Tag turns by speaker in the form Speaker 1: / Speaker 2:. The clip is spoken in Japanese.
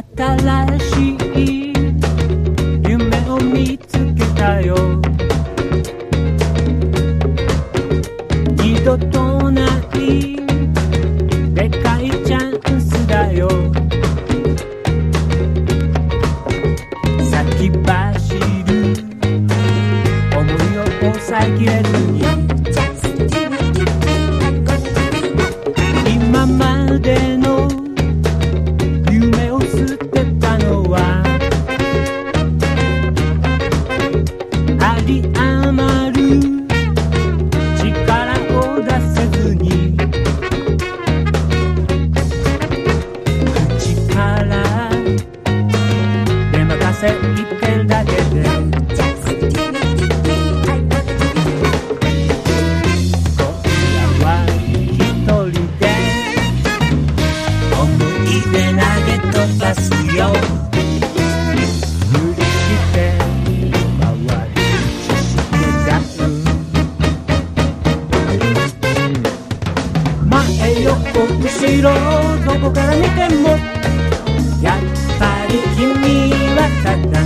Speaker 1: 新しい夢を見つけたよ。二度とないでかいチャンスだよ。先走る思いを抑えきれずに、今までの夢を捨てたのはあり余る力を出せずに、口から出任せ言ってるだけで飛ばすよ。無理して回り道してだ前横後ろどこから見てもやっぱり君はただ